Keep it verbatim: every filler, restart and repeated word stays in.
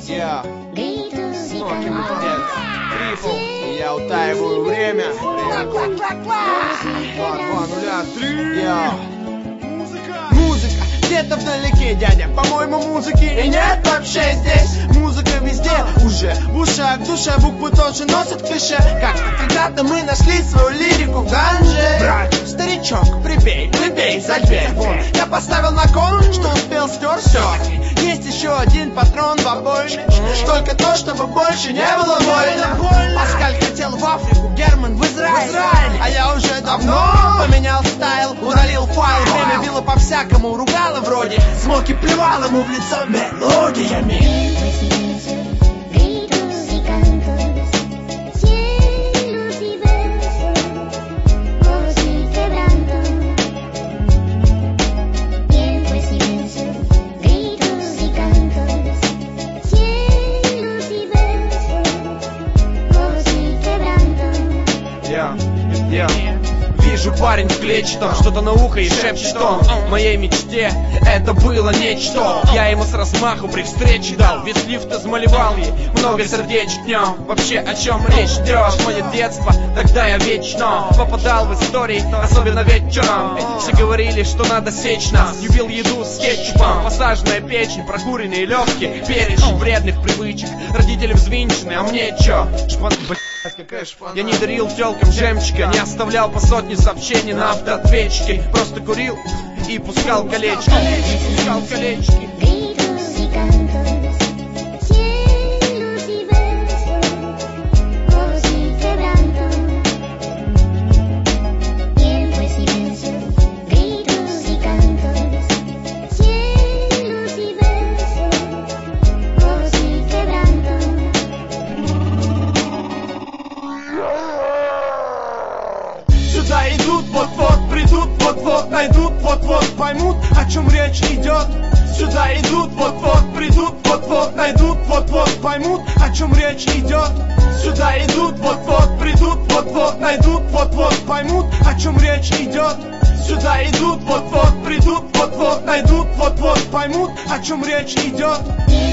Я Смоки молодец. Трифл. Я утаиваю время. Два, два, нуля, три. Я. Музыка где-то вдалеке, дядя. По-моему, музыки и нет вообще здесь. Музыка везде, уже в ушах, в душе буквы тоже носят в клише. Как-то когда-то мы нашли свою лирику в ганже. Брат, старичок, прибей, прибей за дверь. Вон, я поставил на кон, что успел, стер все. Есть еще один патрон в обойме. Только то, чтобы больше не было больно. Паскаль хотел в Африку, Герман в Израиль. А я уже давно поменял стайл, удалил файл. Время било по-всякому, ругало вроде. Смоки плевал ему в лицо мелодиями. Yeah. Вижу, парень в клетчатом что-то на ухо и шепчет он. В моей мечте это было нечто. Я ему с размаху при встрече дал. Весь лифт измалевал ей много сердечек днем. Вообще о чем речь идет? Мое детство, тогда я вечно попадал в истории, особенно вечером. Все говорили, что надо сечь нас. Любил еду с кетчупом, посаженная печень, прокуренные легкие, перечень вредных привычек. Родители взвинчены, а мне чё? Шпан... Я не дарил тёлкам жемчуга, не оставлял по сотне сообщений на автоответчике. Просто курил и пускал колечки, и пускал колечки. Сюда идут, вот-вот придут, вот-вот найдут, вот-вот поймут, о чем речь идет. Сюда идут, вот-вот придут, вот-вот найдут, вот-вот поймут, о чем речь идет. Сюда идут, вот-вот придут, вот-вот найдут, вот-вот поймут, о чем речь идет. Сюда идут, вот-вот придут, вот-вот найдут, вот-вот поймут, о чем речь идет.